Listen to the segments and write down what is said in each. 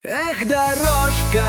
Эх, дорожка,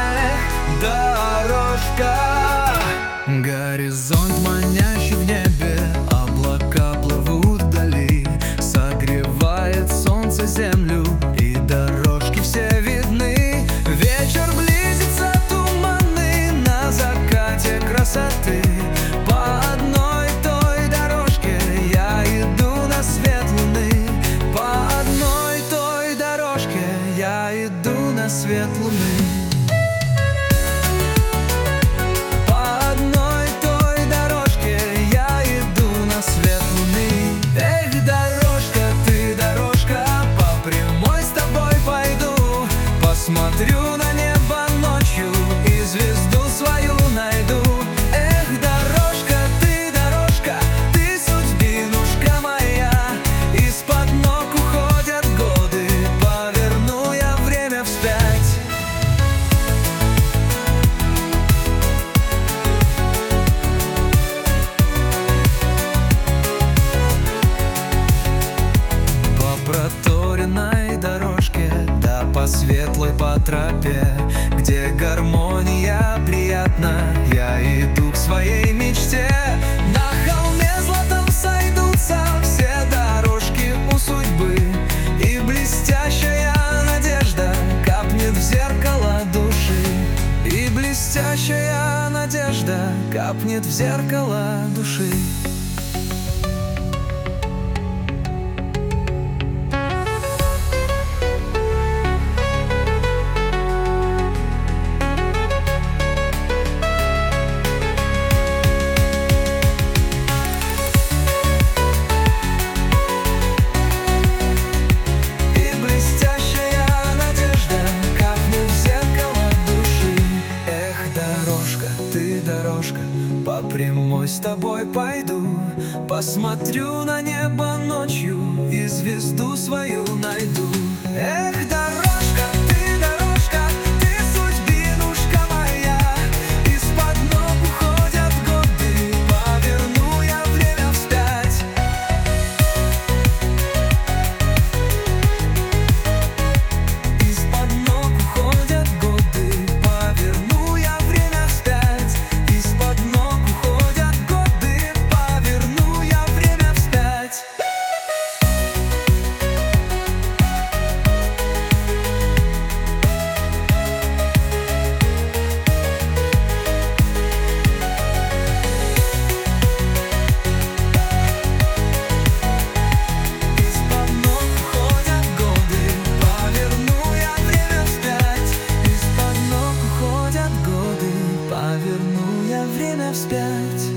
дорожка. Горизонт манящий в небе, облака плывут вдали. Согревает солнце землю, и дорожки все видны. Вечер близится туманный, на закате красоты. По одной той дорожке я иду на свет луны. По одной той дорожке я иду на свет луны. По одной той дорожке я иду на свет луны. Эх, дорожка, ты дорожка, по прямой с тобой пойду. Посмотрю на небо ночью и звезду свою найду. Эх, дорожка, ты судьбинушка моя. Из-под ног уходят годы, поверну я время вспять. По проторенной дорожке, да по светлой по тропе, где гармония приятна, я иду к своей мечте. На холме златом сойдутся все дорожки у судьбы, и блестящая надежда капнет в зеркало души. И блестящая надежда капнет в зеркало души. Дорожка, по прямой с тобой пойду. Посмотрю на небо ночью и звезду свою найду. Эх, дорожка, ты судьбинушка моя. Из-под ног уходят годы, поверну я время вспять. Из-под ног уходят годы, поверну я время вспять. Из-под ног уходят годы, поверну я время вспять. Из-под ног уходят годы, поверну я время вспять. Из-под ног уходят годы, поверну я время вспять.